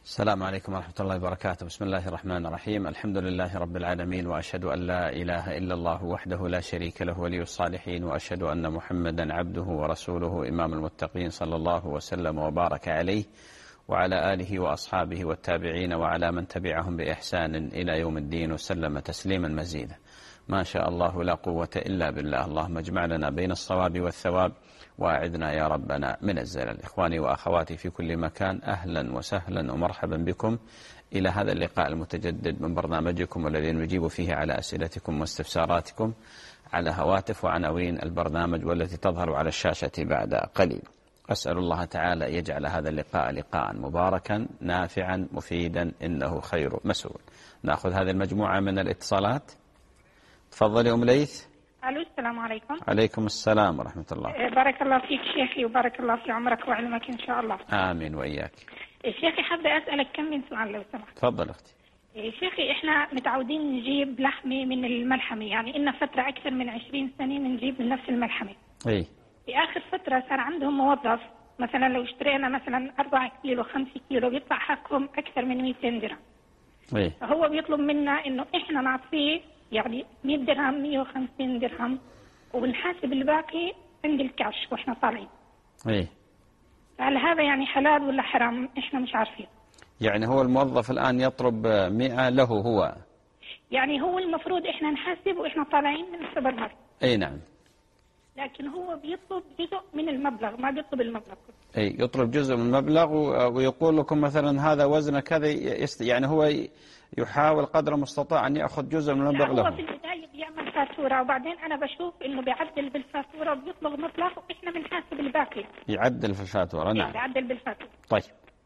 السلام عليكم ورحمة الله وبركاته. بسم الله الرحمن الرحيم. الحمد لله رب العالمين، وأشهد أن لا إله إلا الله وحده لا شريك له ولي الصالحين، وأشهد أن محمدا عبده ورسوله إمام المتقين، صلى الله وسلم وبارك عليه وعلى آله وأصحابه والتابعين وعلى من تبعهم بإحسان إلى يوم الدين، وسلم تسليما مزيدا. ما شاء الله لا قوة إلا بالله. اللهم اجمع لنا بين الصواب والثواب، وأعذنا يا ربنا من الزلل. إخواني وأخواتي في كل مكان، أهلا وسهلا ومرحبا بكم إلى هذا اللقاء المتجدد من برنامجكم، والذي نجيب فيه على أسئلتكم واستفساراتكم على هواتف وعناوين البرنامج والتي تظهر على الشاشة بعد قليل. أسأل الله تعالى يجعل هذا اللقاء لقاء مباركا نافعا مفيدا، إنه خير مسؤول. نأخذ هذه المجموعة من الاتصالات. تفضلي أم ليث. الو، السلام عليكم. عليكم السلام ورحمة الله. بارك الله فيك شيخي، وبارك الله في عمرك وعلمك إن شاء الله. آمين وإياك. شيخي حابة أسألك كم من سؤال لو سمحت. تفضل أختي. شيخي إحنا متعودين نجيب لحمة من الملحمة، يعني إن فترة أكثر من 20 سنة نجيب من نفس الملحمة. إيه. في آخر فترة صار عندهم موظف، مثلا لو اشترينا مثلا 4 كيلو 5 كيلو بيدفع حقهم أكثر من 200 درهم. إيه. فهو بيطلب منا إنه إحنا نعطيه يعني 100 درهم 150 درهم، ونحاسب الباقي عند الكاش واحنا طالعين. ايه. هل هذا يعني حلال ولا حرام؟ احنا مش عارفين. يعني هو الموظف الآن يطلب 100 له هو، يعني هو المفروض احنا نحاسب واحنا طالعين من السوبر ماركت. اي نعم. لكن هو بيطلب جزء من المبلغ، ما بيطلب المبلغ كله. اي، يطلب جزء من المبلغ ويقول لكم مثلا هذا وزنه كذا، يعني هو يحاول قدر المستطاع أن يأخذ جزء من المبلغ له. هو في البداية بيعمل فاتورة، وبعدين أنا بشوف إنه بيعدل بالفاتورة وبيطلب مبلغ وإحنا بنحاسب الباقي. يعدل في الفاتورة. نعم. يعدل بالفاتورة. طيب.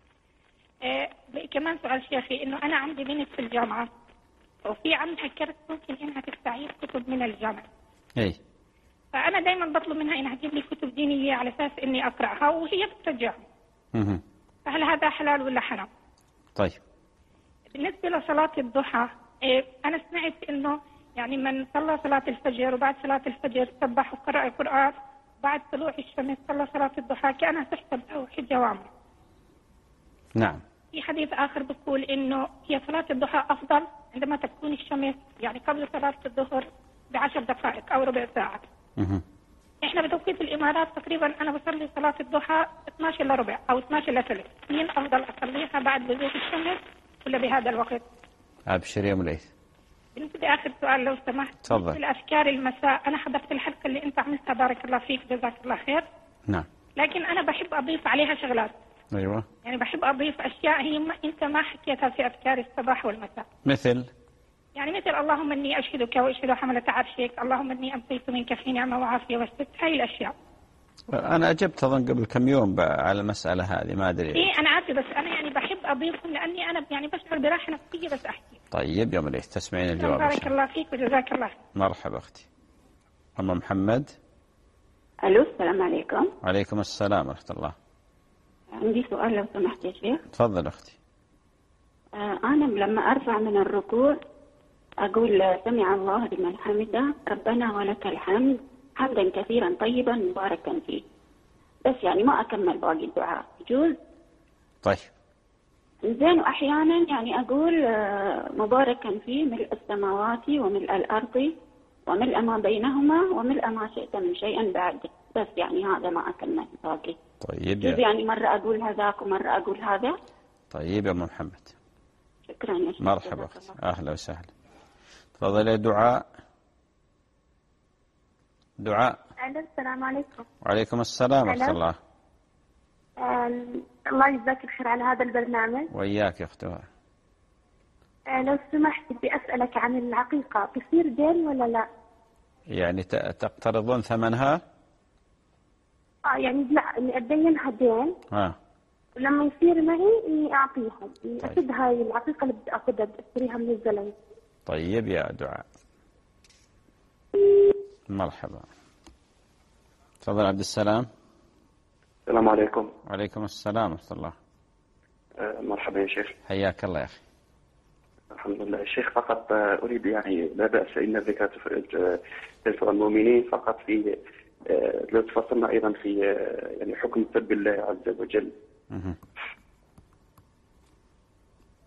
كمان سؤال شيخي، إنه أنا عندي بنت في الجامعة، وفي عندها كرت ممكن إنها تستعير كتب من الجامعة. اي. فأنا دائما بطلب منها إنها تجيب لي كتب دينية على أساس إني أقرأها، وهي بترجعها. فهل هذا حلال ولا حرام؟ طيب. بالنسبة لصلاة الضحى، أنا سمعت إنه يعني من صلى صلاة الفجر وبعد صلاة الفجر سبح وقرأ القرآن، بعد طلوع الشمس صلى صلاة الضحى كأنها تحسب له حجة وعمرة. نعم. في حديث آخر بيقول إنه هي صلاة الضحى أفضل عندما تكون الشمس يعني قبل صلاة الظهر ب10 دقائق أو ربع ساعة. إحنا بتوقيت الإمارات تقريبا أنا بصلي صلاة الضحى 12 إلا ربع أو 12 إلا ثلث. مين أفضل أصليها، بعد بزوغ الشمس ولا بهذا الوقت؟ أبشر يا مليث. بالنسبة لآخر سؤال لو سمحت. تفضل. بالنسبة لأفكار المساء، أنا حضرت الحلقة اللي أنت عملتها، بارك الله فيك جزاك الله خير. نعم. لكن أنا بحب أضيف عليها شغلات. أيوة. يعني بحب أضيف أشياء هي أنت ما حكيتها في أفكار الصباح والمساء. مثل اللهم إني أشهدك وأشهد حملة عرشك، اللهم إني أمسيت منك في نعمة وعافية وستر، هاي الأشياء. أنا أجبت أظن قبل كم يوم على المسألة هذه، ما أدري. إيه أنا عارفة، بس أنا يعني بحب أضيفهم لأني أنا يعني بشعر براحة نفسية بس أحكي. طيب يا مليث، تسمعين الجواب. بارك الله فيك وجزاك الله. مرحبا أختي. أم محمد. ألو، السلام عليكم. عليكم السلام ورحمة الله. عندي سؤال لو سمحت يا شيخ. تفضل أختي. أنا لما أرفع من الركوع أقول سمع الله لمن حمده ربنا ولك الحمد حمدا كثيرا طيبا مباركا فيه، بس يعني ما أكمل باقي الدعاء، يجوز؟ طيب. زين. وأحيانا يعني أقول مباركا فيه ملء السماوات وملء الأرض وملء ما بينهما وملء ما شئت من شيء بعده، بس يعني هذا ما أكمل باقي. طيب. يعني مرة أقول هذاك ومرة أقول هذا. طيب يا أم محمد. شكرا يا شيخ. مرحبا أختي، أهلا وسهلا. تفضلي. دعاء. دعاء. السلام عليكم. وعليكم السلام ورحمة الله. الله يجزاك الخير على هذا البرنامج. وإياك يا أختي. لو سمحت بدي أسألك عن العقيقة، تصير دين ولا لا؟ يعني تقترضون ثمنها؟ يعني لا، إني أدينها دين. ولما يصير معي إني أعطيهم. طيب. أكيد هاي العقيقة اللي بدي أخذها بدي أشتريها من الزلمة. طيب يا دعاء. مرحبا. تفضل عبد السلام. السلام عليكم. وعليكم السلام ورحمة الله. مرحبا يا شيخ. حياك الله يا أخي. الحمد لله. الشيخ فقط أريد يعني لا بأس إن الزكاة تنفع المؤمنين، فقط في لو تفصلنا أيضا في يعني حكم سب الله عز وجل.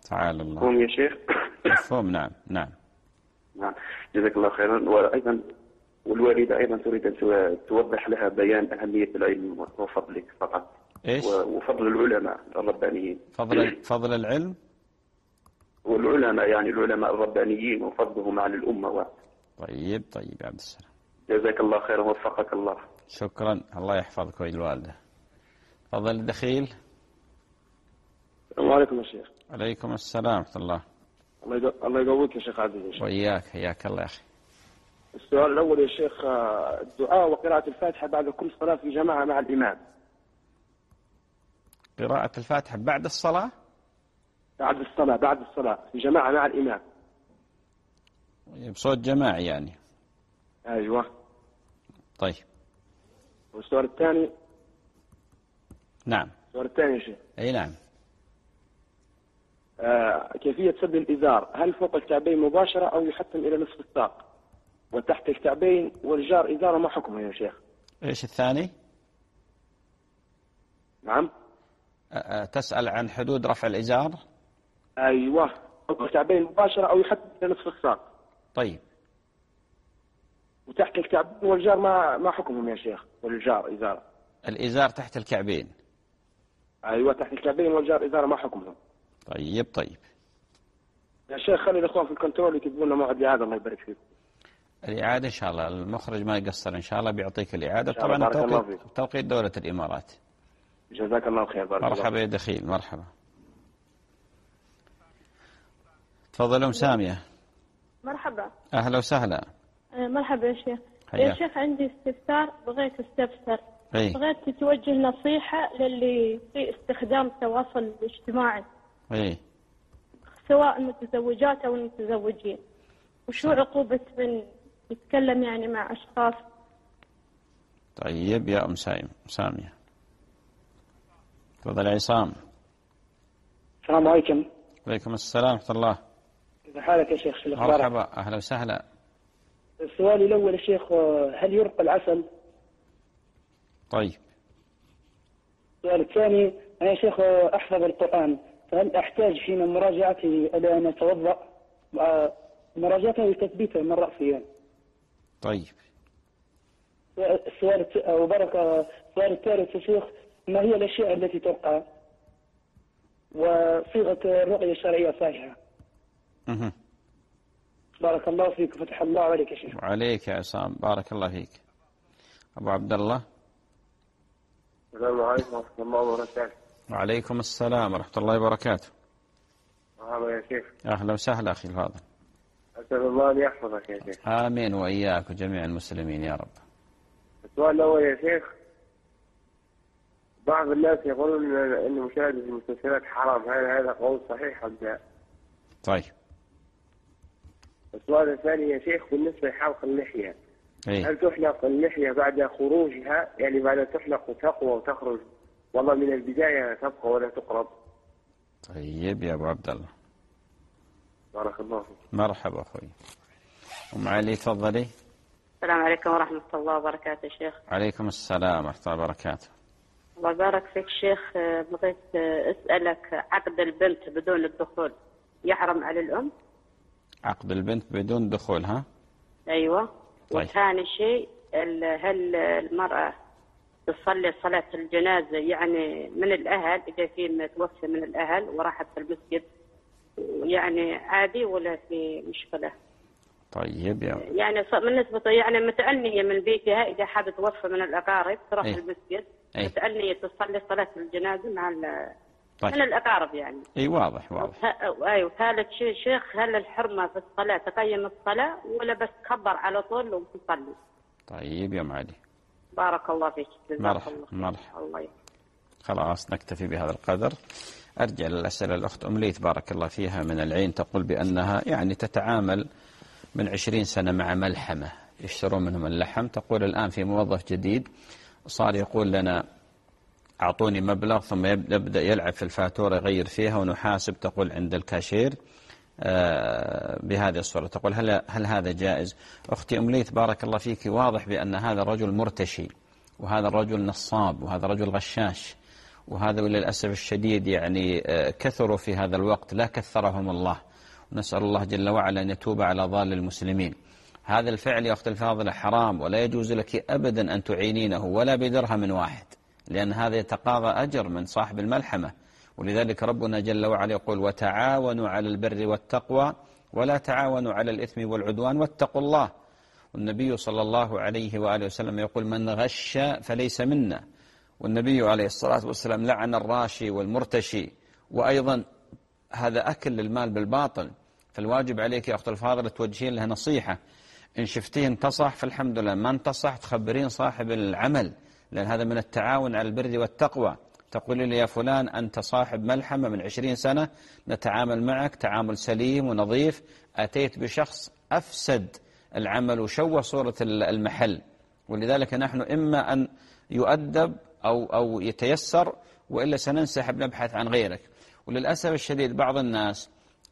تعالى الله. مفهوم يا شيخ؟ مفهوم. نعم نعم. جزاك الله خيرا. وأيضا والوالدة أيضا تريد أن توضح لها بيان أهمية العلم وفضلك فقط. إيش؟ وفضل العلماء الربانيين. فضل العلم والعلماء، يعني العلماء الربانيين وفضلهم على الأمة. طيب يا عبد السلام. جزاك الله خيرا ووفقك الله. شكرا، الله يحفظك والوالدة. تفضل الدخيل. السلام عليكم يا شيخ. عليكم السلام ورحمة الله. الله يقويك يا شيخ عزيز. وإياك، حياك الله يا أخي. السؤال الأول يا شيخ، الدعاء وقراءة الفاتحة بعد كل صلاة في جماعة مع الإمام. قراءة الفاتحة بعد الصلاة؟ بعد الصلاة في جماعة مع الإمام. بصوت جماعي يعني. أيوة. طيب. والسؤال الثاني. نعم. السؤال الثاني يا شيخ. أي نعم. كيفية سد الإزار، هل فوق الكعبين مباشرة أو يحتم إلى نصف الساق؟ وتحت الكعبين والجار إزارة ما حكمه يا شيخ؟ إيش الثاني؟ نعم. تسأل عن حدود رفع الإزار؟ أيوة، فوق الكعبين مباشرة أو يحتم إلى نصف الساق. طيب. وتحت الكعبين والجار ما حكمهم يا شيخ؟ والجار إزارة. الإزار تحت الكعبين. أيوة، تحت الكعبين والجار إزارة ما حكمهم. طيب يا شيخ خلي الإخوان في الكنترول يكتبون لنا موعد إعادة، الله يبارك فيكم. الإعادة إن شاء الله، المخرج ما يقصر إن شاء الله بيعطيك الإعادة. طبعا توقيت دولة الإمارات. جزاك الله خير. مرحبا يا دخيل، مرحبا. تفضلوا سامية. مرحبا. أهلا وسهلا. مرحبا يا شيخ. يا شيخ عندي استفسار، بغيت استفسر. بغيت توجه نصيحة للي في استخدام التواصل الاجتماعي. سواء المتزوجات أو المتزوجين. وشو عقوبة من يتكلم يعني مع أشخاص؟ طيب يا سامية. تفضل عصام. السلام عليكم. وعليكم السلام ورحمة الله. كيف حالك يا شيخ؟ مرحبا، أهلا وسهلا. السؤال الأول يا شيخ، هل يرقى العسل؟ طيب. السؤال الثاني، أنا يا شيخ أحفظ القرآن، فهل أحتاج حين مراجعته إلى أن أتوضأ مراجعته وتثبيته من رأسي؟ طيب. السؤال الثالث يا شيخ، ما هي الأشياء التي ترقى وصيغة الرقية الشرعية صحيحة؟ بارك الله فيك، فتح الله عليك يا شيخ. وعليك يا عصام، بارك الله فيك. أبو عبد الله. السلام عليكم ورحمة الله وبركاته. وعليكم السلام ورحمة الله وبركاته. مرحبا يا شيخ. أهلا وسهلا أخي الفاضل. أسأل الله أن يحفظك يا شيخ. آمين وإياك وجميع المسلمين يا رب. السؤال الأول يا شيخ، بعض الناس يقولون أن مشاهدة المسلسلات حرام، هل هذا قول صحيح أم لا؟ طيب. السؤال الثاني يا شيخ، بالنسبة لحلق اللحية، هل تحلق اللحية بعد خروجها، يعني بعد تحلق وتقوى وتخرج، والله من البداية تبقى ولا تقرب؟ طيب يا أبو عبد الله. بارك الله فيك. مرحبا أخوي. أم علي تفضلي. السلام عليكم ورحمة الله وبركاته شيخ. عليكم السلام ورحمة الله وبركاته. الله يبارك فيك شيخ، بغيت أسألك، عقد البنت بدون الدخول يحرم على الأم؟ عقد البنت بدون دخول ها؟ أيوة. طيب. وثاني شيء، هل المرأة تصلي صلاة الجنازة يعني من الأهل، إذا في متوفى من الأهل وراحت في المسجد، يعني عادي ولا في مشكلة؟ طيب يعني بالنسبة يعني متأنية من بيتها، إذا حد توفى من الأقارب تروح المسجد متأنية تصلي صلاة الجنازة مع طيب. من الأقارب يعني. أي واضح. أيوة. ثالث شيء شيخ، هل الحرمة في الصلاة تقيم الصلاة ولا بس تكبر على طول وتصلي؟ طيب يا معالي. بارك الله فيك. مرحبا. الله خلاص نكتفي بهذا القدر. أرجع للأسئلة. الأخت أم ليث بارك الله فيها من العين تقول بأنها يعني تتعامل من 20 سنة مع ملحمة يشترون منهم اللحم. تقول الآن في موظف جديد صار يقول لنا أعطوني مبلغ ثم يبدأ يلعب في الفاتورة يغير فيها ونحاسب، تقول عند الكاشير بهذه الصورة. تقول هل هذا جائز؟ أختي أم ليث بارك الله فيك، واضح بأن هذا الرجل مرتشي، وهذا الرجل نصاب، وهذا الرجل غشاش، وهذا للأسف الشديد يعني كثروا في هذا الوقت، لا كثرهم الله، ونسأل الله جل وعلا أن يتوب على ضال المسلمين. هذا الفعل يا أخت الفاضلة حرام، ولا يجوز لك أبدا أن تعينينه ولا بدرهم واحد، لأن هذا يتقاضى أجر من صاحب الملحمة. ولذلك ربنا جل وعلا يقول: وتعاونوا على البر والتقوى ولا تعاونوا على الإثم والعدوان واتقوا الله. والنبي صلى الله عليه وآله وسلم يقول: من غش فليس منا. والنبي عليه الصلاة والسلام لعن الراشي والمرتشي، وأيضا هذا أكل للمال بالباطل. فالواجب عليك يا أخت الفاضلة توجهين لها نصيحة، إن شفتيه انتصح فالحمد لله، ما انتصح تخبرين صاحب العمل، لأن هذا من التعاون على البر والتقوى. تقولي لي: يا فلان أنت صاحب ملحمة من 20 سنة، نتعامل معك تعامل سليم ونظيف، أتيت بشخص أفسد العمل وشوه صورة المحل. ولذلك نحن إما أن يؤدب أو يتيسر، وإلا سننسحب نبحث عن غيرك. وللأسف الشديد بعض الناس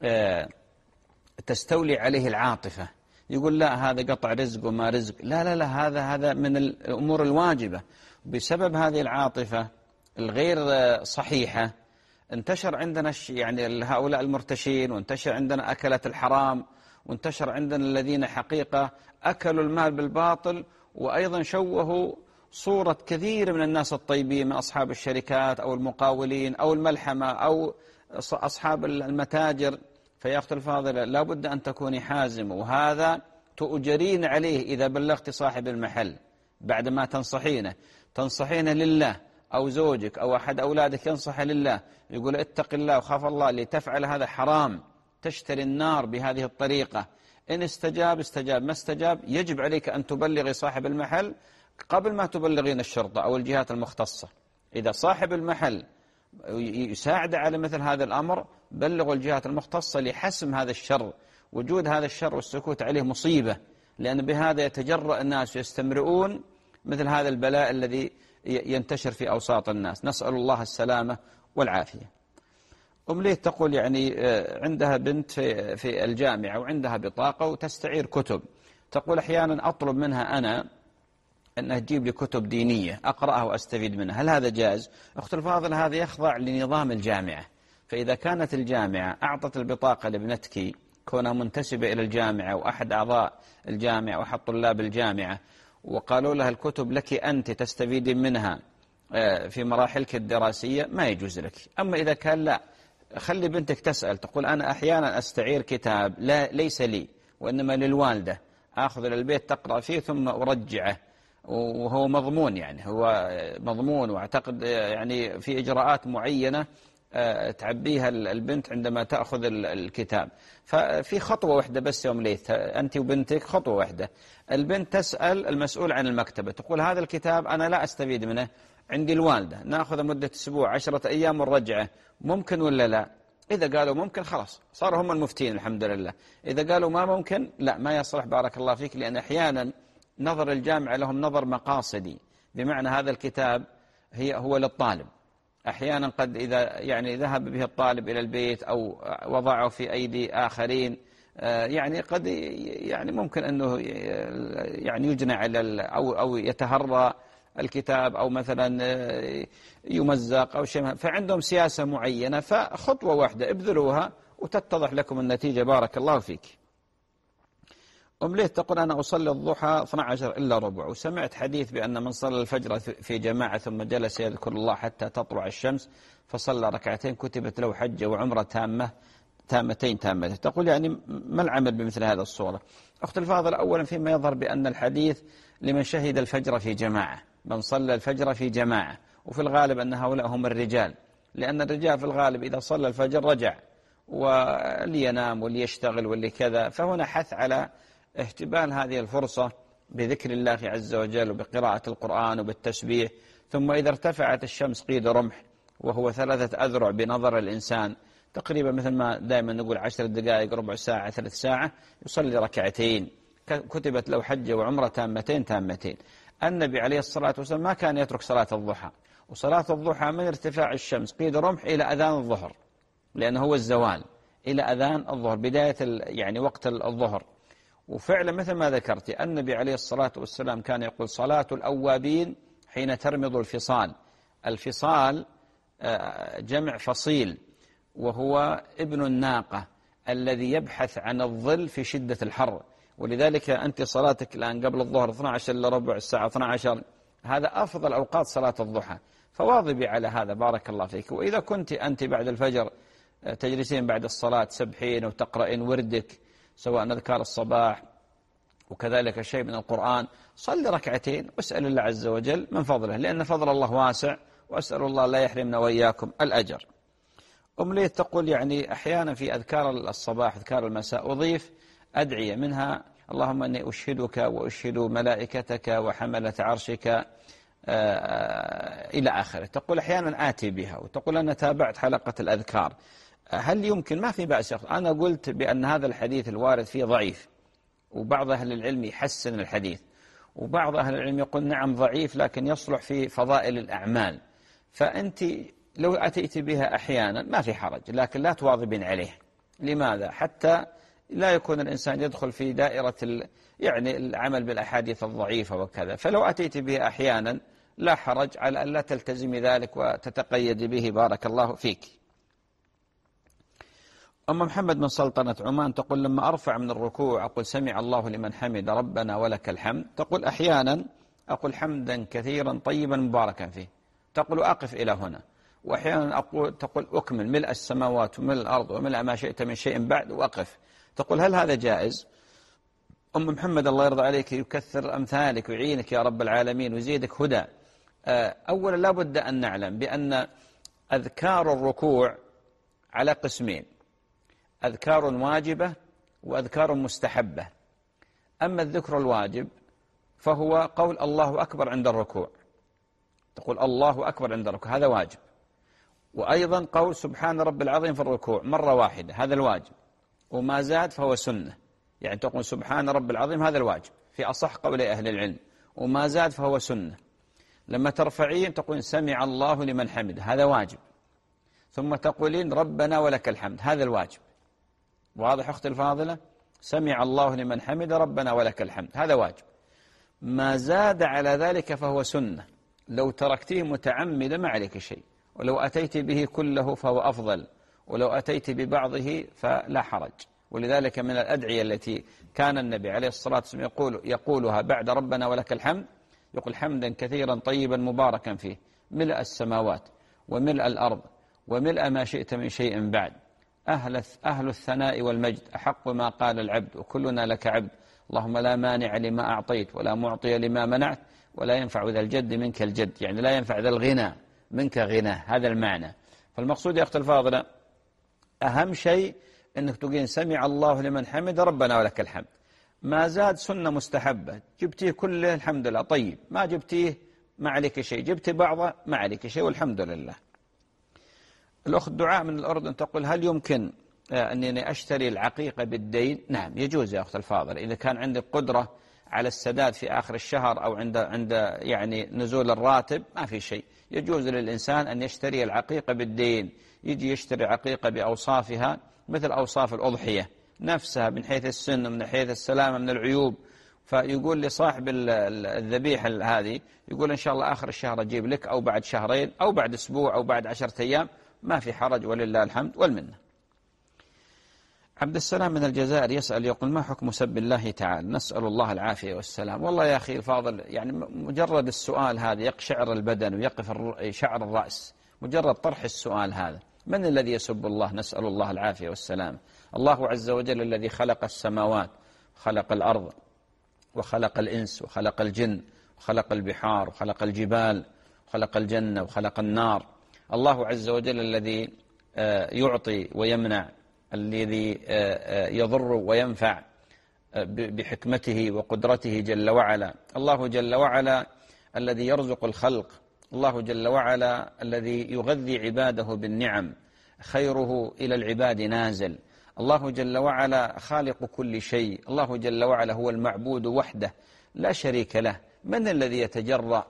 تستولي عليه العاطفة، يقول: لا هذا قطع رزق وما رزق. لا لا لا، هذا من الأمور الواجبة. بسبب هذه العاطفة الغير صحيحة انتشر عندنا يعني هؤلاء المرتشين، وانتشر عندنا أكلة الحرام، وانتشر عندنا الذين حقيقة أكلوا المال بالباطل، وأيضا شوهوا صورة كثير من الناس الطيبين من أصحاب الشركات أو المقاولين أو الملحمة أو أصحاب المتاجر. فيا أخت الفاضلة لابد أن تكوني حازمة، وهذا تؤجرين عليه إذا بلغت صاحب المحل بعدما تنصحينه لله، أو زوجك أو أحد أولادك ينصح لله، يقول: اتق الله وخاف الله، لتفعل هذا حرام، تشتري النار بهذه الطريقة. إن استجاب، ما استجاب يجب عليك أن تبلغي صاحب المحل قبل ما تبلغين الشرطة أو الجهات المختصة. إذا صاحب المحل يساعد على مثل هذا الأمر، بلغوا الجهات المختصة لحسم هذا الشر. وجود هذا الشر والسكوت عليه مصيبة، لأن بهذا يتجرأ الناس ويستمرئون مثل هذا البلاء الذي ينتشر في أوساط الناس. نسأل الله السلامة والعافية. ليه تقول يعني عندها بنت في الجامعة وعندها بطاقة وتستعير كتب، تقول: أحيانا أطلب منها أنا أنها تجيب لي كتب دينية أقرأها وأستفيد منها، هل هذا جائز؟ أخت الفاضل، هذا يخضع لنظام الجامعة. فإذا كانت الجامعة أعطت البطاقة لابنتك كونها منتسبة إلى الجامعة وأحد أعضاء الجامعة وأحد طلاب الجامعة، وقالوا لها: الكتب لك أنت تستفيدين منها في مراحلك الدراسية، ما يجوز لك. أما إذا كان لا، خلي بنتك تسأل، تقول: أنا أحيانا أستعير كتاب ليس لي وإنما للوالدة، أخذ للبيت تقرأ فيه ثم أرجعه، وهو مضمون، يعني هو مضمون، واعتقد يعني في إجراءات معينة تعبيها البنت عندما تأخذ الكتاب. ففي خطوة واحدة بس يوم ليث، أنت وبنتك خطوة واحدة، البنت تسأل المسؤول عن المكتبة، تقول: هذا الكتاب أنا لا أستفيد منه، عندي الوالدة، نأخذ مدة أسبوع 10 أيام ونرجعه، ممكن ولا لا؟ إذا قالوا ممكن خلاص صاروا هم المفتين الحمد لله. إذا قالوا ما ممكن، لا ما يصلح، بارك الله فيك، لأن أحيانا نظر الجامعة لهم نظر مقاصدي، بمعنى هذا الكتاب هو للطالب. أحيانا قد إذا يعني ذهب به الطالب إلى البيت أو وضعه في أيدي آخرين، يعني قد يعني ممكن أنه يعني يجنى على أو يتهرى الكتاب، أو مثلا يمزق أو شيء. فعندهم سياسة معينة، فخطوة واحدة ابذلوها وتتضح لكم النتيجة. بارك الله فيك. ليه تقول: أنا أصلي الضحى 12 إلا ربع، وسمعت حديث بأن من صلى الفجر في جماعة ثم جلس يذكر الله حتى تطلع الشمس فصلى ركعتين كتبت له حجة وعمرة تامتين. تقول: يعني ما العمل بمثل هذا الصورة؟ أخت الفاضل، أولا فيما يظهر بأن الحديث لمن شهد الفجر في جماعة، من صلى الفجر في جماعة، وفي الغالب أن هؤلاء هم الرجال، لأن الرجال في الغالب إذا صلى الفجر رجع ولينام وليشتغل واللي كذا. فهنا حث على احتبال هذه الفرصة بذكر الله عز وجل وبقراءة القرآن وبالتسبيح. ثم إذا ارتفعت الشمس قيد رمح، وهو 3 أذرع بنظر الإنسان، تقريبا مثل ما دائما نقول 10 دقائق، ربع ساعة، 3 ساعة، يصلي ركعتين كتبت له حجة وعمرة تامتين. النبي عليه الصلاة والسلام ما كان يترك صلاة الضحى، وصلاة الضحى من ارتفاع الشمس قيد رمح إلى أذان الظهر، لأنه هو الزوال، إلى أذان الظهر، بداية يعني وقت الظهر. وفعلا مثل ما ذكرت النبي عليه الصلاة والسلام كان يقول: صلاة الأوابين حين ترمض الفصال. الفصال جمع فصيل، وهو ابن الناقة الذي يبحث عن الظل في شدة الحر. ولذلك أنت صلاتك الآن قبل الظهر 12 إلا ربع الساعة 12، هذا أفضل أوقات صلاة الضحى، فواظبي على هذا بارك الله فيك. وإذا كنت أنت بعد الفجر تجلسين بعد الصلاة تسبحين وتقرأين وردك سواء أذكار الصباح وكذلك شيء من القرآن، صلي ركعتين واسأل الله عز وجل من فضله، لأن فضل الله واسع، وأسأل الله لا يحرمنا وإياكم الأجر. ليه تقول يعني أحيانا في أذكار الصباح أذكار المساء أضيف أدعية، منها اللهم أني أشهدك وأشهد ملائكتك وحملة عرشك إلى آخره. تقول أحيانا آتي بها، وتقول أنا تابعت حلقة الأذكار. هل يمكن؟ ما في بأس. أنا قلت بأن هذا الحديث الوارد فيه ضعيف، وبعض أهل العلم يحسن الحديث، وبعض أهل العلم يقول نعم ضعيف لكن يصلح في فضائل الأعمال. فأنت لو أتيت بها أحيانا ما في حرج، لكن لا تواظبين عليه. لماذا؟ حتى لا يكون الإنسان يدخل في دائرة يعني العمل بالأحاديث الضعيفة وكذا. فلو أتيت بها أحيانا لا حرج على أن لا تلتزمي ذلك وتتقيد به بارك الله فيك. أم محمد من سلطنة عمان تقول لما أرفع من الركوع أقول سمع الله لمن حمد ربنا ولك الحمد. تقول أحيانا أقول حمدا كثيرا طيبا مباركا فيه. تقول أقف إلى هنا. وأحيانا تقول أكمل ملء السماوات وملء الأرض وملء ما شئت من شيء بعد وأقف. تقول هل هذا جائز؟ أم محمد الله يرضى عليك يكثر أمثالك ويعينك يا رب العالمين ويزيدك هدى. أولا لا بد أن نعلم بأن أذكار الركوع على قسمين: أذكار واجبة وأذكار مستحبة. أما الذكر الواجب فهو قول الله أكبر عند الركوع، تقول الله أكبر عند الركوع، هذا واجب. وأيضا قول سبحان رب العظيم في الركوع مرة واحدة، هذا الواجب، وما زاد فهو سنة. يعني تقول سبحان رب العظيم هذا الواجب في أصح قول أهل العلم، وما زاد فهو سنة. لما ترفعين تقول سمع الله لمن حمد، هذا واجب. ثم تقولين ربنا ولك الحمد، هذا الواجب. واضح أختي الفاضلة؟ سمع الله لمن حمد ربنا ولك الحمد، هذا واجب. ما زاد على ذلك فهو سنة، لو تركتيه متعمدا ما عليك شيء، ولو أتيت به كله فهو أفضل، ولو أتيت ببعضه فلا حرج. ولذلك من الأدعية التي كان النبي عليه الصلاة والسلام يقولها بعد ربنا ولك الحمد، يقول حمدا كثيرا طيبا مباركا فيه ملء السماوات وملء الأرض وملء ما شئت من شيء بعد، أهل الثناء والمجد أحق ما قال العبد وكلنا لك عبد، اللهم لا مانع لما أعطيت ولا معطي لما منعت ولا ينفع ذا الجد منك الجد. يعني لا ينفع ذا الغنى منك غنى، هذا المعنى. فالمقصود يا أخت الفاضلة أهم شيء أنك تقول سمع الله لمن حمد ربنا ولك الحمد. ما زاد سنة مستحبة، جبتيه كله الحمد لله طيب، ما جبتيه ما عليك شيء، جبت بعضه ما عليك شيء والحمد لله. الأخت دعاء من الأردن تقول هل يمكن أنني أشتري العقيقة بالدين؟ نعم يجوز يا أخت الفاضل، إذا كان عندك قدرة على السداد في آخر الشهر أو عند يعني نزول الراتب ما في شيء، يجوز للإنسان أن يشتري العقيقة بالدين. يجي يشتري عقيقة بأوصافها مثل أوصاف الأضحية نفسها من حيث السن ومن حيث السلامة من العيوب، فيقول لصاحب الذبيحة هذه يقول إن شاء الله آخر الشهر أجيب لك، أو بعد شهرين أو بعد أسبوع أو بعد 10 أيام، ما في حرج ولله الحمد والمنة. عبد السلام من الجزائر يسأل يقول ما حكم سب الله تعالى؟ نسأل الله العافية والسلام. والله يا أخي الفاضل يعني مجرد السؤال هذا يقشعر البدن ويقف شعر الرأس، مجرد طرح السؤال هذا. من الذي يسب الله؟ نسأل الله العافية والسلام. الله عز وجل الذي خلق السماوات وخلق الأرض وخلق الإنس وخلق الجن وخلق البحار وخلق الجبال وخلق الجنة وخلق النار. الله عز وجل الذي يعطي ويمنع، الذي يضر وينفع بحكمته وقدرته جل وعلا. الله جل وعلا الذي يرزق الخلق، الله جل وعلا الذي يغذي عباده بالنعم، خيره إلى العباد نازل. الله جل وعلا خالق كل شيء، الله جل وعلا هو المعبود وحده لا شريك له. من الذي يتجرأ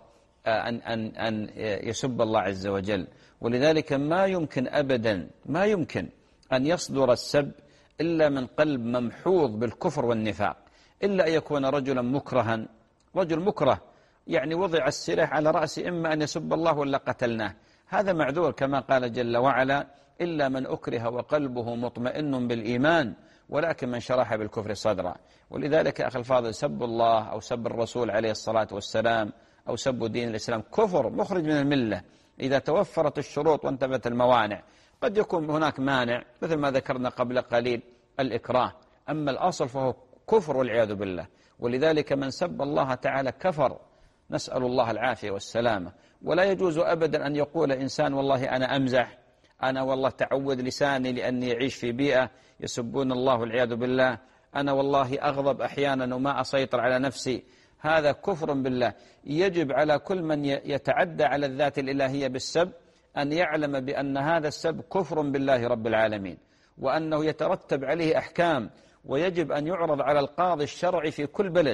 أن يسب الله عز وجل؟ ولذلك ما يمكن أبدا، ما يمكن أن يصدر السب إلا من قلب ممحوظ بالكفر والنفاق، إلا أن يكون رجلا مكرها، رجل مكره يعني وضع السلاح على رأسه إما أن يسب الله ولا قتلناه. هذا معذور كما قال جل وعلا: إلا من أكره وقلبه مطمئن بالإيمان ولكن من شرح بالكفر صدرا. ولذلك أخي الفاضل، سب الله أو سب الرسول عليه الصلاة والسلام أو سب دين الإسلام كفر مخرج من الملة إذا توفرت الشروط وانتبت الموانع. قد يكون هناك مانع مثل ما ذكرنا قبل قليل، الإكراه، أما الأصل فهو كفر والعياذ بالله. ولذلك من سب الله تعالى كفر، نسأل الله العافية والسلامة. ولا يجوز أبدا أن يقول إنسان: والله أنا أمزح، أنا والله تعود لساني لأني يعيش في بيئة يسبون الله والعياذ بالله، أنا والله أغضب أحيانا وما أسيطر على نفسي. هذا كفر بالله. يجب على كل من يتعدى على الذات الإلهية بالسب أن يعلم بأن هذا السب كفر بالله رب العالمين، وأنه يترتب عليه أحكام، ويجب أن يعرض على القاضي الشرعي في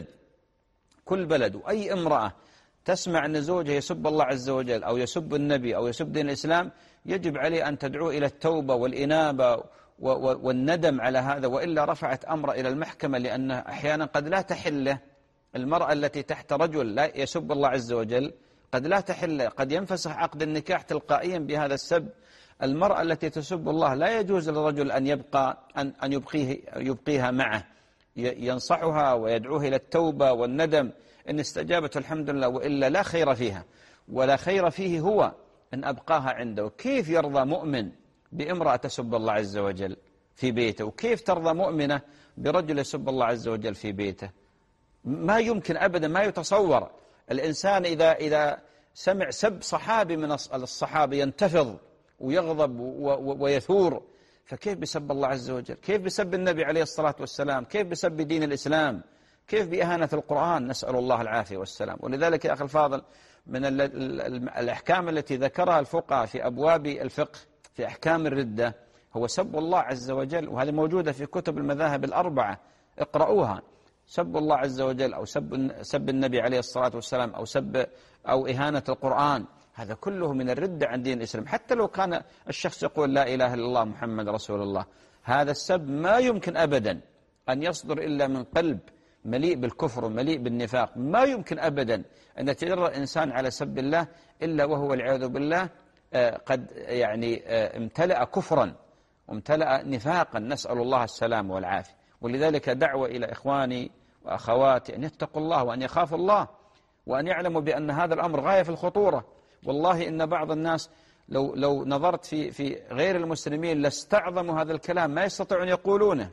كل بلد. وأي امرأة تسمع أن زوجها يسب الله عز وجل أو يسب النبي أو يسب دين الإسلام، يجب عليه أن تدعو إلى التوبة والإنابة والندم على هذا، وإلا رفعت أمر إلى المحكمة، لأن أحيانا قد لا تحل المرأة التي تحت رجل لا يسب الله عز وجل، قد لا تحل، قد ينفسخ عقد النكاح تلقائيا بهذا السب. المرأة التي تسب الله لا يجوز للرجل أن يبقيها معه، ينصحها ويدعوها إلى التوبة والندم. إن استجابت الحمد لله، وإلا لا خير فيها. ولا خير فيه هو أن أبقاها عنده. كيف يرضى مؤمن بامرأة تسب الله عز وجل في بيته؟ وكيف ترضى مؤمنة برجل يسب الله عز وجل في بيته؟ ما يمكن أبدا، ما يتصور. الإنسان إذا سمع سب صحابي من الصحابة ينتفض ويغضب ويثور، فكيف بسب الله عز وجل؟ كيف بسب النبي عليه الصلاة والسلام؟ كيف بسب دين الإسلام؟ كيف بإهانة القرآن؟ نسأل الله العافية والسلام. ولذلك يا أخي الفاضل، من الأحكام التي ذكرها الفقهاء في أبواب الفقه في أحكام الردة هو سب الله عز وجل، وهذه موجودة في كتب المذاهب الأربعة، اقرأوها. سب الله عز وجل أو سب النبي عليه الصلاة والسلام أو إهانة القرآن، هذا كله من الردة عن دين الإسلام. حتى لو كان الشخص يقول لا إله إلا الله محمد رسول الله، هذا السب ما يمكن أبدا أن يصدر إلا من قلب مليء بالكفر ومليء بالنفاق. ما يمكن أبدا أن يتجرأ إنسان على سب الله إلا وهو والعياذ بالله قد امتلأ كفرا وامتلأ نفاقا، نسأل الله السلام والعافية. ولذلك دعوة إلى إخواني وأخواتي أن يتقوا الله وأن يخافوا الله، وأن يعلموا بأن هذا الأمر غاية في الخطورة. والله إن بعض الناس لو نظرت في غير المسلمين لاستعظموا هذا الكلام، ما يستطيعون يقولونه.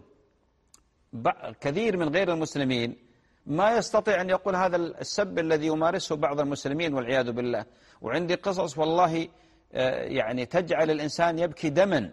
كثير من غير المسلمين ما يستطيع أن يقول هذا السب الذي يمارسه بعض المسلمين والعياذ بالله. وعندي قصص والله تجعل الإنسان يبكي دما.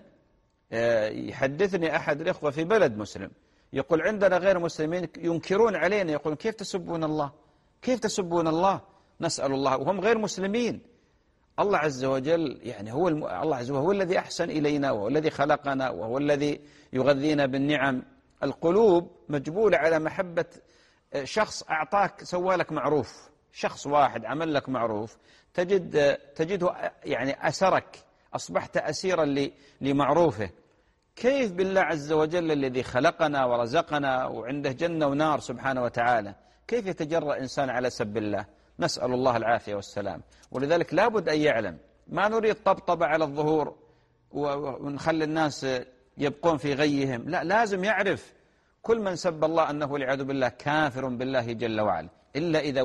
يحدثني أحد الإخوة في بلد مسلم يقول: عندنا غير مسلمين ينكرون علينا، يقولون: كيف تسبون الله؟ كيف تسبون الله؟ نسأل الله، وهم غير مسلمين. الله عز وجل الله عز وجل هو الذي أحسن إلينا، وهو الذي خلقنا، وهو الذي يغذينا بالنعم. القلوب مجبولة على محبة شخص أعطاك، سوالك معروف، شخص واحد عمل لك معروف، تجده أسرك، أصبحت أسيرا لمعروفه. كيف بالله عز وجل الذي خلقنا ورزقنا وعنده جنة ونار سبحانه وتعالى، كيف يتجرأ إنسان على سب الله؟ نسأل الله العافية والسلام. ولذلك لابد أن يعلم، ما نريد طبطبة على الظهور ونخلي الناس يبقون في غيهم، لا، لازم يعرف كل من سب الله أنه والعياذ بالله كافر بالله جل وعلا، إلا إذا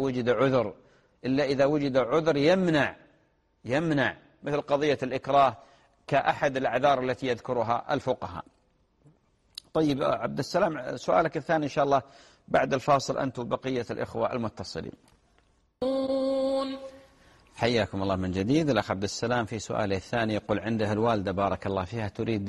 وجد عذر يمنع مثل قضية الإكراه كأحد الأعذار التي يذكرها الفقهاء. طيب عبد السلام، سؤالك الثاني إن شاء الله بعد الفاصل أنت وبقية الإخوة المتصلين. حياكم الله من جديد. الأخ عبد السلام في سؤاله الثاني يقول: عندها الوالدة بارك الله فيها تريد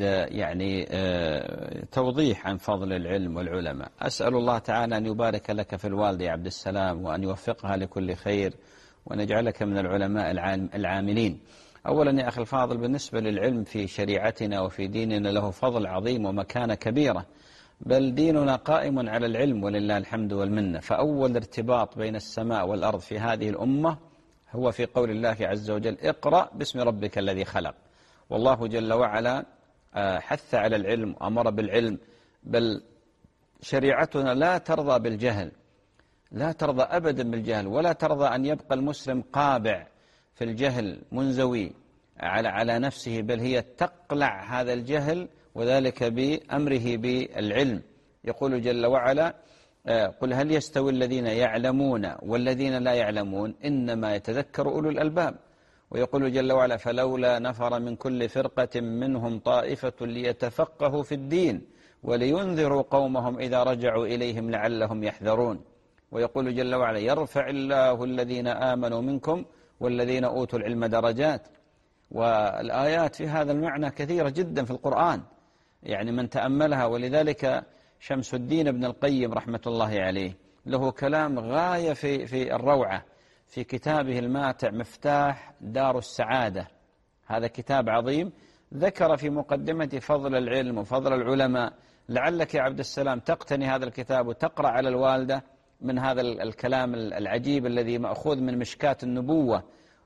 توضيح عن فضل العلم والعلماء. أسأل الله تعالى أن يبارك لك في الوالدة يا عبد السلام، وأن يوفقها لكل خير، وأن يجعلك من العلماء العاملين. أولا يا أخي الفاضل، بالنسبة للعلم في شريعتنا وفي ديننا له فضل عظيم ومكانة كبيرة، بل ديننا قائم على العلم ولله الحمد والمنة. فأول ارتباط بين السماء والأرض في هذه الأمة هو في قول الله عز وجل: اقرأ باسم ربك الذي خلق. والله جل وعلا حث على العلم وأمر بالعلم، بل شريعتنا لا ترضى بالجهل، لا ترضى أبدا بالجهل، ولا ترضى أن يبقى المسلم قابع في الجهل منزوي. على نفسه، بل هي تقلع هذا الجهل، وذلك بأمره بالعلم. يقول جل وعلا: قل هل يستوي الذين يعلمون والذين لا يعلمون إنما يتذكر أولو الألباب. ويقول جل وعلا: فلولا نفر من كل فرقة منهم طائفة ليتفقهوا في الدين ولينذروا قومهم إذا رجعوا إليهم لعلهم يحذرون. ويقول جل وعلا: يرفع الله الذين آمنوا منكم والذين أوتوا العلم درجات. والآيات في هذا المعنى كثيرة جدا في القرآن، يعني من تأملها. ولذلك شمس الدين ابن القيم رحمة الله عليه له كلام غاية في الروعة في كتابه الماتع مفتاح دار السعادة. هذا كتاب عظيم ذكر في مقدمة فضل العلم وفضل العلماء. لعلك يا عبد السلام تقتني هذا الكتاب وتقرأ على الوالدة من هذا الكلام العجيب الذي مأخوذ من مشكاة النبوة.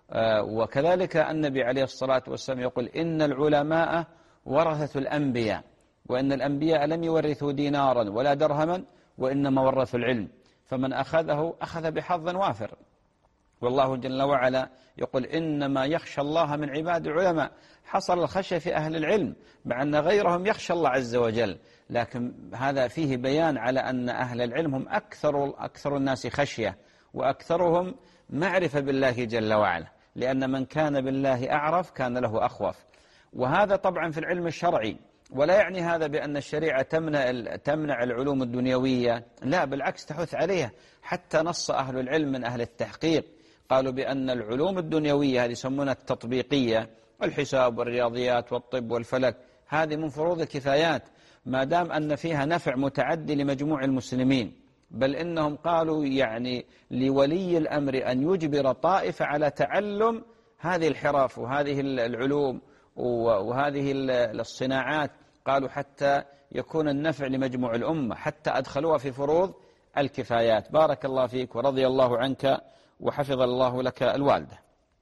وكذلك النبي عليه الصلاة والسلام يقول: إن العلماء ورثة الأنبياء، وإن الأنبياء لم يورثوا دينارا ولا درهما وإنما ورثوا العلم، فمن أخذه أخذ بحظ وافر. والله جل وعلا يقول: إنما يخشى الله من عباد العلماء. حصل الخشية في أهل العلم، مع أن غيرهم يخشى الله عز وجل، لكن هذا فيه بيان على أن أهل العلم هم أكثر الناس خشية وأكثرهم معرفة بالله جل وعلا، لأن من كان بالله أعرف كان له أخوف. وهذا طبعا في العلم الشرعي، ولا يعني هذا بأن الشريعة تمنع العلوم الدنيوية، لا، بالعكس تحث عليها. حتى نص أهل العلم من أهل التحقيق قالوا بأن العلوم الدنيوية هذه يسمونها التطبيقية، الحساب والرياضيات والطب والفلك، هذه من فروض الكفايات ما دام أن فيها نفع متعدي لمجموع المسلمين. بل إنهم قالوا يعني لولي الأمر أن يجبر طائفة على تعلم هذه الحرف وهذه العلوم وهذه الصناعات، قالوا حتى يكون النفع لمجموع الأمة، حتى أدخلوها في فروض الكفايات. بارك الله فيك ورضي الله عنك وحفظ الله لك الوالدة.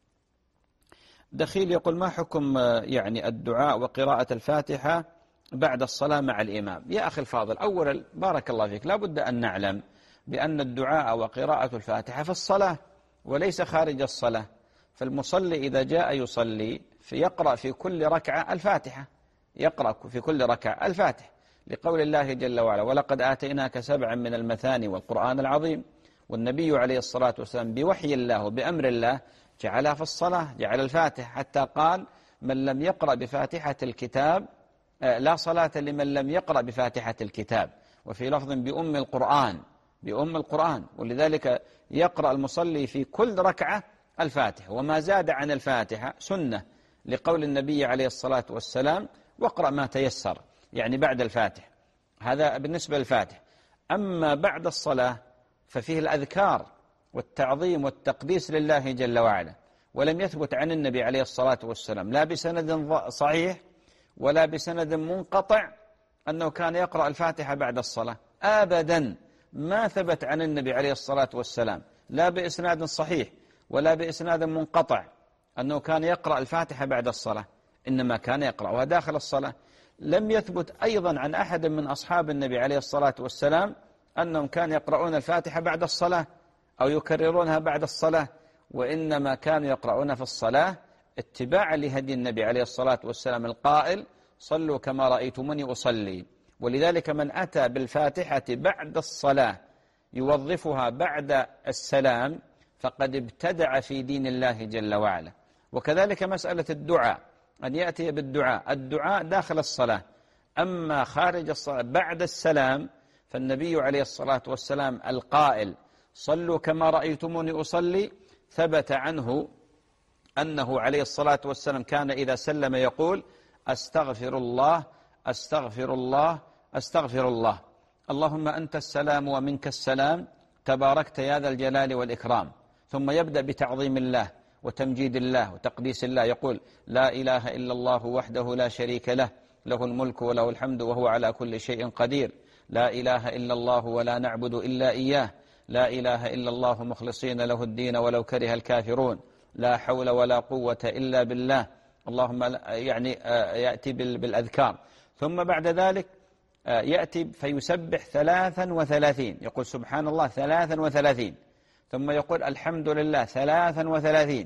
دخيل يقول: ما حكم يعني الدعاء وقراءة الفاتحة بعد الصلاة مع الإمام؟ يا أخي الفاضل، أولا بارك الله فيك، لا بد أن نعلم بأن الدعاء وقراءة الفاتحة في الصلاة وليس خارج الصلاة. فالمصلي إذا جاء يصلي فيقرأ في كل ركعة الفاتحة، يقرأ في كل ركعة الفاتحة، لقول الله جل وعلا: ولقد آتيناك 7 من المثاني والقرآن العظيم. والنبي عليه الصلاة والسلام بوحي الله وبأمر الله جعلها في الصلاة، جعل الفاتحة، حتى قال: من لم يقرأ بفاتحة الكتاب لا صلاة لمن لم يقرأ بفاتحة الكتاب. وفي لفظ بأم القرآن. ولذلك يقرأ المصلي في كل ركعة الفاتحة، وما زاد عن الفاتحة سنة، لقول النبي عليه الصلاة والسلام: واقرأ ما تيسر، يعني بعد الفاتح. هذا بالنسبة للفاتح. أما بعد الصلاة ففيه الأذكار والتعظيم والتقديس لله جل وعلا، ولم يثبت عن النبي عليه الصلاة والسلام لا بسند صحيح ولا بسند منقطع أنه كان يقرأ الفاتحة بعد الصلاة أبدا. ما ثبت عن النبي عليه الصلاة والسلام لا بإسناد صحيح ولا بإسناد منقطع أنه كان يقرأ الفاتحة بعد الصلاة، إنما كان يقرأها داخل الصلاة. لم يثبت أيضا عن أحد من أصحاب النبي عليه الصلاة والسلام أنهم كانوا يقرؤون الفاتحة بعد الصلاة أو يكررونها بعد الصلاة، وإنما كانوا يقرؤون في الصلاة اتباعا لهدي النبي عليه الصلاة والسلام القائل: صلوا كما رأيتموني أصلي. ولذلك من أتى بالفاتحة بعد الصلاة يوظفها بعد السلام فقد ابتدع في دين الله جل وعلا. وكذلك مسألة الدعاء، أن يأتي الدعاء داخل الصلاة. أما خارج الصلاة بعد السلام فالنبي عليه الصلاة والسلام القائل: صلوا كما رأيتموني أصلي، ثبت عنه أنه عليه الصلاة والسلام كان إذا سلم يقول: أستغفر الله أستغفر الله أستغفر الله، اللهم أنت السلام ومنك السلام، تباركت يا ذا الجلال والإكرام. ثم يبدأ بتعظيم الله وتمجيد الله وتقديس الله، يقول: لا إله إلا الله وحده لا شريك له، له الملك وله الحمد وهو على كل شيء قدير، لا إله إلا الله ولا نعبد إلا إياه، لا إله إلا الله مخلصين له الدين ولو كره الكافرون، لا حول ولا قوة إلا بالله. اللهم يعني يأتي بالأذكار. ثم بعد ذلك يأتي فيسبح 33، يقول سبحان الله 33، ثم يقول الحمد لله 33،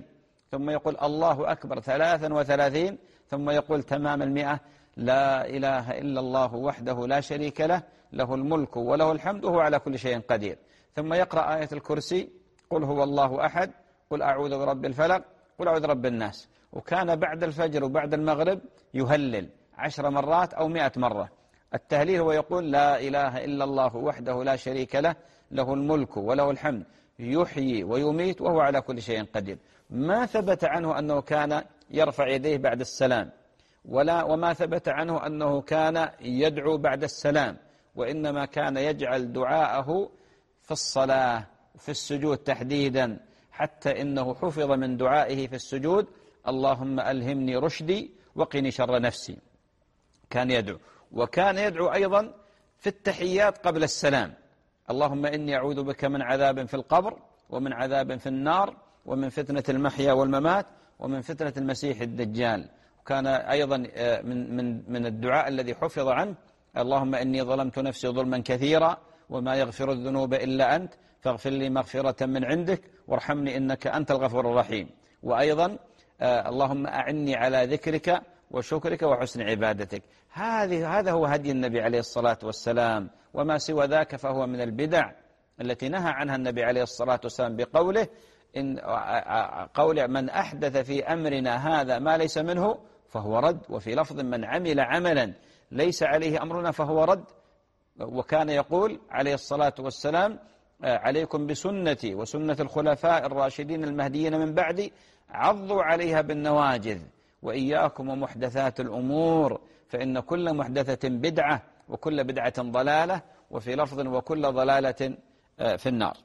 ثم يقول الله أكبر 33 ثم يقول تمام 100 لا إله إلا الله وحده لا شريك له له الملك وله الحمد وهو على كل شيء قدير. ثم يقرأ آية الكرسي قل هو الله أحد قل أعوذ برب الفلق قل أعوذ برب الناس. وكان بعد الفجر وبعد المغرب يهلل 10 مرات أو 100 مرة. التهليل هو يقول لا إله إلا الله وحده لا شريك له له الملك وله الحمد يحيي ويميت وهو على كل شيء قدير. ما ثبت عنه أنه كان يرفع يديه بعد السلام وما ثبت عنه أنه كان يدعو بعد السلام، وإنما كان يجعل دعاءه في الصلاة في السجود تحديدا، حتى إنه حفظ من دعائه في السجود اللهم ألهمني رشدي وقني شر نفسي. كان يدعو، وكان يدعو أيضا في التحيات قبل السلام اللهم إني أعوذ بك من عذاب في القبر ومن عذاب في النار ومن فتنة المحيا والممات ومن فتنة المسيح الدجال. وكان أيضا من الدعاء الذي حفظ عنه اللهم إني ظلمت نفسي ظلما كثيرا وما يغفر الذنوب إلا أنت فاغفر لي مغفرة من عندك وارحمني إنك أنت الغفور الرحيم. وأيضا اللهم أعني على ذكرك وشكرك وحسن عبادتك. هذا هو هدي النبي عليه الصلاة والسلام، وما سوى ذاك فهو من البدع التي نهى عنها النبي عليه الصلاة والسلام بقوله قول من أحدث في أمرنا هذا ما ليس منه فهو رد، وفي لفظ من عمل عملا ليس عليه أمرنا فهو رد. وكان يقول عليه الصلاة والسلام عليكم بسنتي وسنة الخلفاء الراشدين المهديين من بعدي عضوا عليها بالنواجذ وإياكم ومحدثات الأمور فإن كل محدثة بدعة وكل بدعة ضلالة، وفي لفظ وكل ضلالة في النار.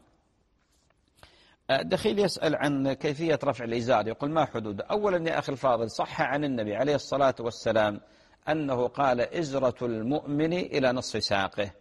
دخيل يسأل عن كيفية رفع الإزار، يقول ما حدوده؟ أولا يا أخي الفاضل صح عن النبي عليه الصلاة والسلام أنه قال إزرة المؤمن إلى نصف ساقه،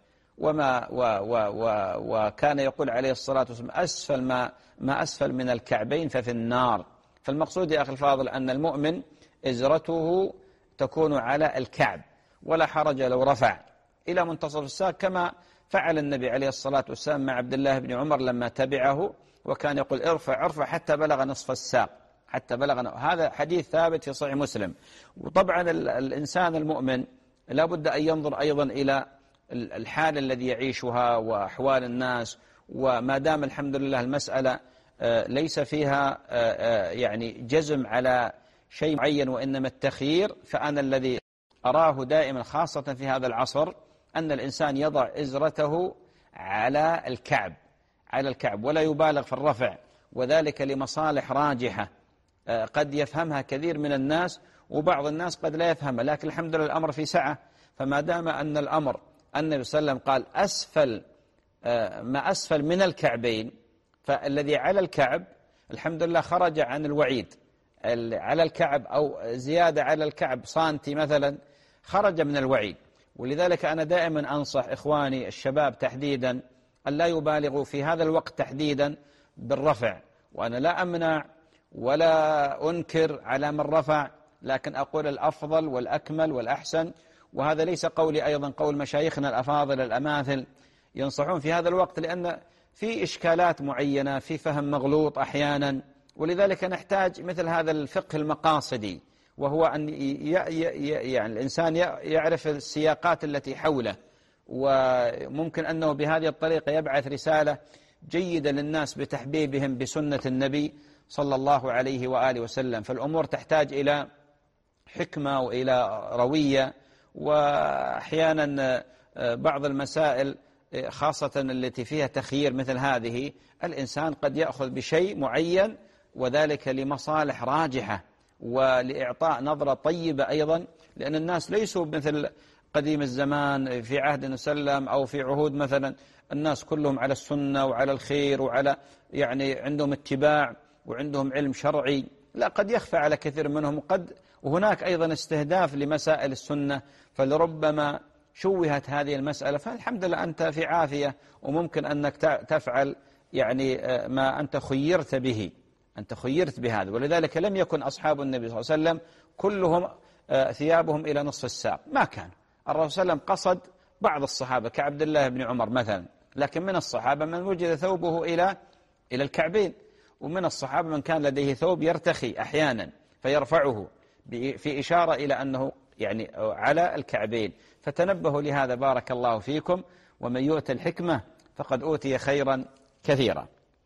وكان يقول عليه الصلاة والسلام ما أسفل من الكعبين ففي النار. فالمقصود يا أخي الفاضل أن المؤمن إزرته تكون على الكعب، ولا حرج لو رفع إلى منتصف الساق كما فعل النبي عليه الصلاة والسلام مع عبد الله بن عمر لما تبعه، وكان يقول ارفع حتى بلغ نصف الساق هذا حديث ثابت في صحيح مسلم. وطبعا الإنسان المؤمن لا بد أن ينظر أيضا إلى الحال الذي يعيشها وأحوال الناس، وما دام الحمد لله المسألة ليس فيها يعني جزم على شيء معين وإنما التخيير، فأنا الذي أراه دائما خاصة في هذا العصر أن الإنسان يضع إزرته على الكعب ولا يبالغ في الرفع، وذلك لمصالح راجحة قد يفهمها كثير من الناس وبعض الناس قد لا يفهمها، لكن الحمد لله الأمر في سعة. فما دام أن الأمر النبي صلى الله عليه وسلم قال ما أسفل من الكعبين، فالذي على الكعب الحمد لله خرج عن الوعيد. على الكعب أو زيادة على الكعب سنتي مثلا خرج من الوعيد. ولذلك أنا دائما أنصح إخواني الشباب تحديدا أن لا يبالغوا في هذا الوقت تحديدا بالرفع، وأنا لا أمنع ولا أنكر على من رفع، لكن أقول الأفضل والأكمل والأحسن. وهذا ليس قولي، أيضا قول مشايخنا الأفاضل الأماثل ينصحون في هذا الوقت، لأن في إشكالات معينة، في فهم مغلوط أحيانا، ولذلك نحتاج مثل هذا الفقه المقاصدي، وهو أن يعني الإنسان يعرف السياقات التي حوله، وممكن أنه بهذه الطريقة يبعث رسالة جيدة للناس بتحبيبهم بسنة النبي صلى الله عليه وآله وسلم. فالأمور تحتاج إلى حكمة وإلى روية، وأحيانا بعض المسائل خاصة التي فيها تخيير مثل هذه الإنسان قد يأخذ بشيء معين، وذلك لمصالح راجحة ولإعطاء نظرة طيبة أيضا، لأن الناس ليسوا مثل قديم الزمان في عهد وسلم أو في عهود مثلا الناس كلهم على السنة وعلى الخير وعلى يعني عندهم اتباع وعندهم علم شرعي. لا، قد يخفى على كثير منهم، وهناك أيضا استهداف لمسائل السنة، فلربما شوهت هذه المسألة. فالحمد لله أنت في عافية، وممكن أنك تفعل يعني ما أنت خيرت به، أنت خيرت بهذا. ولذلك لم يكن أصحاب النبي صلى الله عليه وسلم كلهم ثيابهم إلى نصف الساق، ما كان. الرسول صلى الله عليه وسلم قصد بعض الصحابة كعبد الله بن عمر مثلا، لكن من الصحابة من وجد ثوبه إلى الكعبين. ومن الصحابة من كان لديه ثوب يرتخي أحيانا فيرفعه في إشارة إلى أنه يعني على الكعبين. فتنبهوا لهذا بارك الله فيكم. ومن يؤت الحكمة فقد أوتي خيرا كثيرا.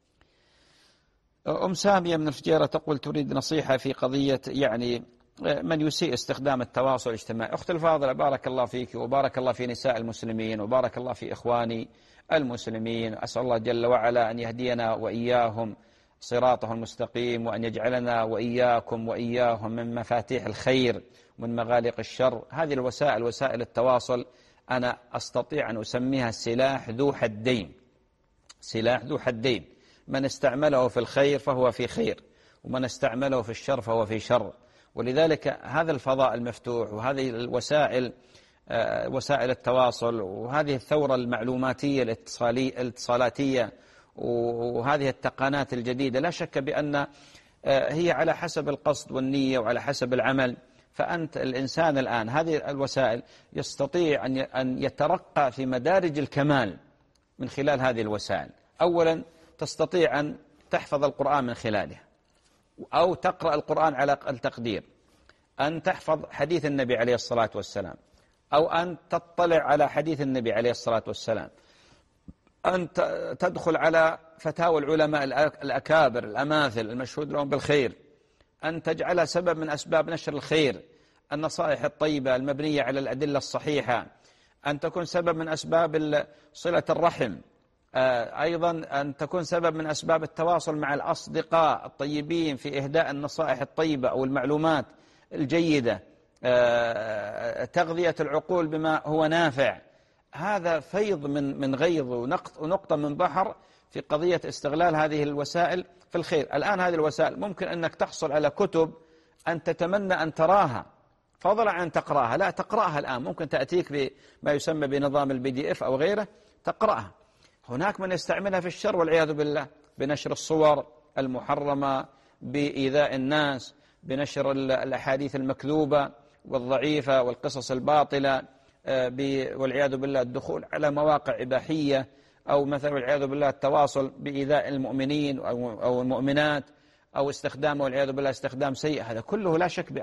أم سامية من الفجيرة تقول تريد نصيحة في قضية يعني من يسيء استخدام التواصل الاجتماعي. أخت الفاضلة بارك الله فيك وبارك الله في نساء المسلمين وبارك الله في إخواني المسلمين. أسأل الله جل وعلا أن يهدينا وإياهم صراطه المستقيم، وأن يجعلنا وإياكم وإياهم من مفاتيح الخير ومن مغالق الشر. هذه الوسائل وسائل التواصل أنا أستطيع أن أسميها سلاح ذو حدين. سلاح ذو حدين، من استعمله في الخير فهو في خير، ومن استعمله في الشر فهو في شر. ولذلك هذا الفضاء المفتوح وهذه الوسائل وسائل التواصل وهذه الثورة المعلوماتية الاتصالاتية وهذه التقنيات الجديدة لا شك بأن هي على حسب القصد والنية وعلى حسب العمل. فأنت الإنسان الآن هذه الوسائل يستطيع أن يترقى في مدارج الكمال من خلال هذه الوسائل. أولا تستطيع أن تحفظ القرآن من خلالها، أو تقرأ القرآن على التقدير، أن تحفظ حديث النبي عليه الصلاة والسلام، أو أن تطلع على حديث النبي عليه الصلاة والسلام، أن تدخل على فتاوى العلماء الأكابر الأماثل المشهود لهم بالخير، أن تجعلها سبب من أسباب نشر الخير، النصائح الطيبة المبنية على الأدلة الصحيحة، أن تكون سبب من أسباب صلة الرحم، أيضا أن تكون سبب من أسباب التواصل مع الأصدقاء الطيبين في إهداء النصائح الطيبة أو المعلومات الجيدة، تغذية العقول بما هو نافع. هذا فيض من غيظ ونقطة من بحر في قضية استغلال هذه الوسائل في الخير. الآن هذه الوسائل ممكن أنك تحصل على كتب أن تتمنى أن تراها فضلا عن تقرأها، لا تقرأها الآن، ممكن تأتيك بما يسمى بنظام الPDF أو غيره تقرأها. هناك من يستعملها في الشر والعياذ بالله، بنشر الصور المحرمة، بإيذاء الناس، بنشر الأحاديث المكذوبة والضعيفة والقصص الباطلة، والعياذ بالله الدخول على مواقع إباحية، أو مثلا والعياذ بالله التواصل بإيذاء المؤمنين أو المؤمنات، أو استخدامه والعياذ بالله استخدام سيء. هذا كله لا شك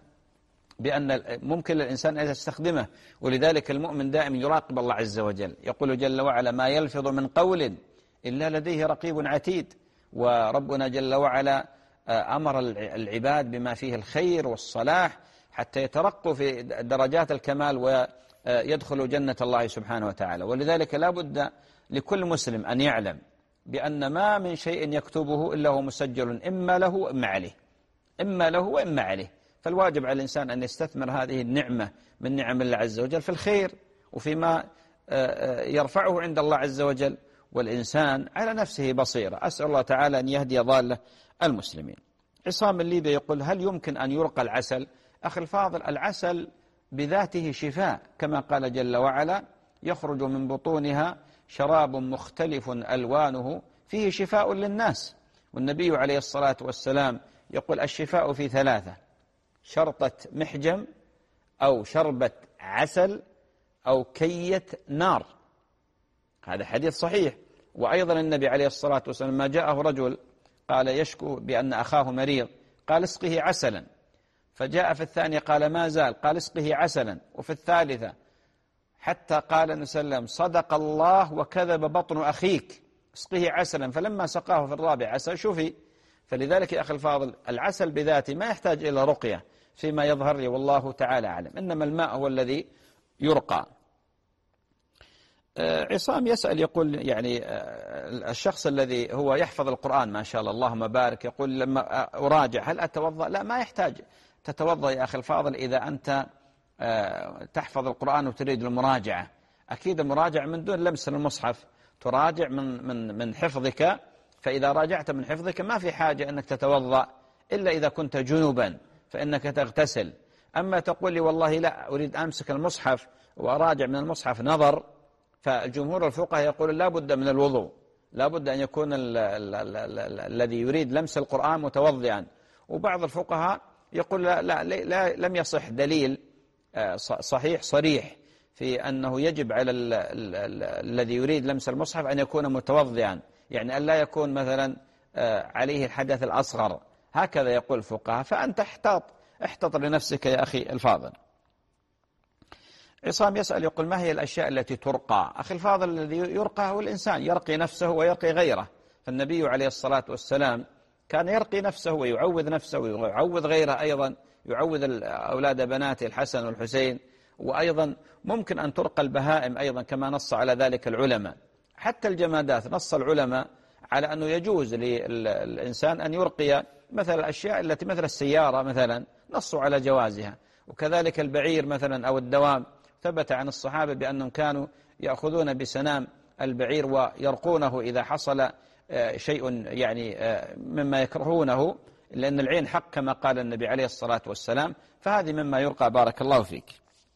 بأن ممكن للإنسان أن يستخدمه. ولذلك المؤمن دائما يراقب الله عز وجل، يقول جل وعلا ما يلفظ من قول إلا لديه رقيب عتيد. وربنا جل وعلا أمر العباد بما فيه الخير والصلاح حتى يترقوا في درجات الكمال ويدخلوا جنة الله سبحانه وتعالى. ولذلك لا بد لكل مسلم أن يعلم بأن ما من شيء يكتبه إلا هو مسجل إما له وإما عليه، إما له وإما عليه. فالواجب على الإنسان أن يستثمر هذه النعمة من نعم الله عز وجل في الخير وفيما يرفعه عند الله عز وجل، والإنسان على نفسه بصيرة. أسأل الله تعالى أن يهدي ضالة المسلمين. عصام الليبي يقول هل يمكن أن يرقى العسل؟ أخي الفاضل، العسل بذاته شفاء، كما قال جل وعلا يخرج من بطونها شراب مختلف ألوانه فيه شفاء للناس. والنبي عليه الصلاة والسلام يقول الشفاء في ثلاثة: شرطة محجم، أو شربة عسل، أو كية نار. هذا حديث صحيح. وأيضا النبي عليه الصلاة والسلام ما جاءه رجل قال يشكو بأن أخاه مريض قال اسقه عسلا، فجاء في الثانية قال ما زال قال اسقه عسلا، وفي الثالثة حتى قال النبي صلى الله عليه وسلم صدق الله وكذب بطن أخيك اسقه عسلا، فلما سقاه في الرابع عسل شفي. فلذلك يا أخي الفاضل العسل بذاته ما يحتاج إلى رقية فيما يظهر لي والله تعالى أعلم، إنما الماء هو الذي يرقى. عصام يسأل يقول يعني الشخص الذي هو يحفظ القرآن ما شاء الله اللهم بارك، يقول لما أراجع هل أتوضأ؟ لا، ما يحتاج تتوضأ يا أخي الفاضل إذا أنت تحفظ القرآن وتريد المراجعة. أكيد المراجعة من دون لمس المصحف، تراجع من حفظك، فإذا راجعت من حفظك ما في حاجة أنك تتوضأ إلا إذا كنت جنوبا فإنك تغتسل. أما تقول لي والله لا أريد أمسك المصحف وأراجع من المصحف نظر، فالجمهور الفقهاء يقول لا بد من الوضوء، لا بد أن يكون الذي يريد لمس القرآن متوضئا. وبعض الفقهاء يقول لا لم يصح دليل صحيح صريح في أنه يجب على الذي يريد لمس المصحف أن يكون متوضئا، يعني أن لا يكون مثلا عليه الحدث الأصغر، هكذا يقول الفقهاء. فأنت احتط لنفسك يا أخي الفاضل. عصام يسأل يقول ما هي الأشياء التي ترقى؟ أخي الفاضل، الذي يرقى هو الإنسان، يرقي نفسه ويرقي غيره. فالنبي عليه الصلاة والسلام كان يرقي نفسه ويعوذ نفسه ويعوذ غيره أيضا، يعوذ أولاد بناته الحسن والحسين. وأيضا ممكن أن ترقى البهائم أيضا كما نص على ذلك العلماء. حتى الجمادات نص العلماء على أنه يجوز للإنسان أن يرقي مثل الأشياء التي مثل السيارة مثلا، نصوا على جوازها. وكذلك البعير مثلا أو الدواب، ثبت عن الصحابة بأنهم كانوا يأخذون بسنام البعير ويرقونه إذا حصل شيء يعني مما يكرهونه، لأن العين حق كما قال النبي عليه الصلاة والسلام. فهذه مما يرقى. بارك الله فيك.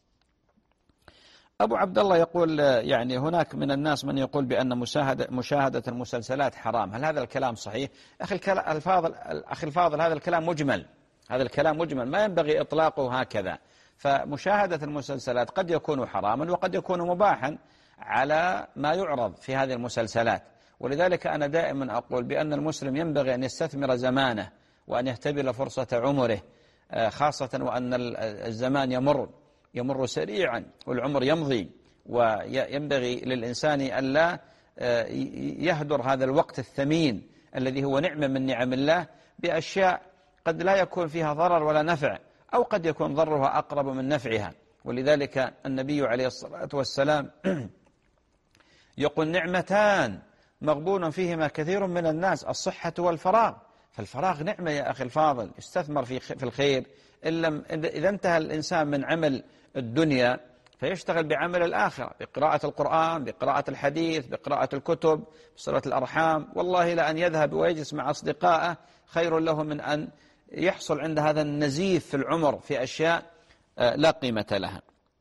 أبو عبد الله يقول يعني هناك من الناس من يقول بأن مشاهدة المسلسلات حرام، هل هذا الكلام صحيح؟ أخي الفاضل هذا الكلام مجمل، هذا الكلام مجمل ما ينبغي إطلاقه هكذا. فمشاهدة المسلسلات قد يكون حراما وقد يكون مباحا على ما يعرض في هذه المسلسلات. ولذلك أنا دائما أقول بأن المسلم ينبغي أن يستثمر زمانه وأن يهتبل فرصة عمره، خاصة وأن الزمان يمر سريعا والعمر يمضي، وينبغي للإنسان أن لا يهدر هذا الوقت الثمين الذي هو نعمة من نعم الله بأشياء قد لا يكون فيها ضرر ولا نفع، أو قد يكون ضررها أقرب من نفعها. ولذلك النبي عليه الصلاة والسلام يقول نعمتان مغبون فيهما كثير من الناس، الصحة والفراغ. فالفراغ نعمة يا أخي الفاضل، يستثمر في الخير. إذا انتهى الإنسان من عمل الدنيا فيشتغل بعمل الآخرة، بقراءة القرآن، بقراءة الحديث، بقراءة الكتب، بصلة الأرحام. والله لأن يذهب ويجلس مع أصدقائه خير له من أن يحصل عند هذا النزيف في العمر في أشياء لا قيمة لها.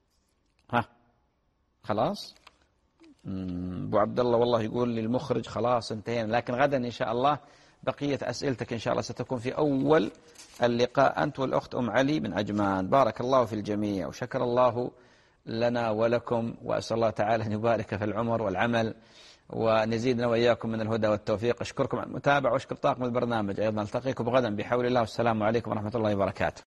خلاص. أبو عبد الله والله يقول للمخرج خلاص انتهينا، لكن غدا إن شاء الله بقية أسئلتك إن شاء الله ستكون في أول اللقاء، أنت والأخت أم علي من عجمان. بارك الله في الجميع وشكر الله لنا ولكم، وأسأل الله تعالى أن يبارك في العمر والعمل وأن يزيدنا وإياكم من الهدى والتوفيق. أشكركم على المتابعة وأشكر طاقم البرنامج أيضا. نلتقيكم غدا بحول الله، والسلام عليكم ورحمة الله وبركاته.